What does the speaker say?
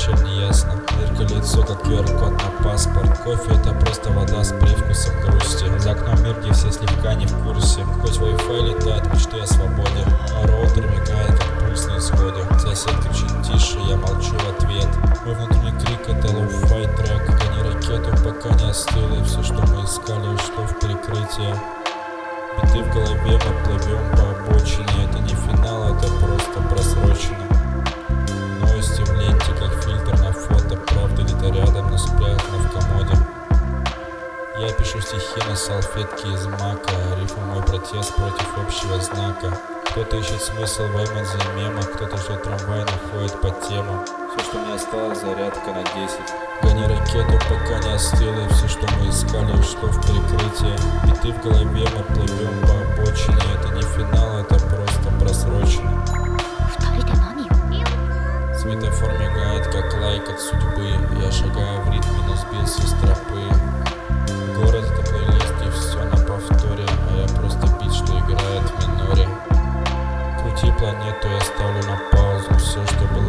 ничем не ясно. Зеркало лицо, как QR-код на паспорт. Кофе это просто вода с привкусом грусти. За окном мир, где все слегка не в курсе. Хоть Wi-Fi летает, мечты о свободе, а роутер мигает, как пульс на исходе. Сосед кричит тише, я молчу в ответ. Мой внутренний крик это лоу-фай трек. Гони ракету, пока не остыло. И все, что мы искали, ушло в перекрытие. Биты в голове, мы плывем по обочине. Это не финал, это просто просрочено. Новости в ленте, как фильтр на фото. Правда где-то рядом, но спрятана в комоде. Я пишу стихи на салфетке из мака. Рифма мой протест против общего знака. Кто-то ищет смысл в эмодзи и мемах. Кто-то ждет трамвай, находит по темам. Все, что мне осталось, зарядка на 10. Гони ракету, пока не остыло. И все, что мы искали, ушло в перекрытие. Биты в голове, мы плывем по обочине. Это не финал, это просто просрочено. Светофор мигает, как лайк от судьбы. Я шагаю в ритме, но сбился с тропы. Город это плейлист, и все на повторе. А я просто бит, что играет в миноре. Крути планету, я ставлю на паузу. Все, что было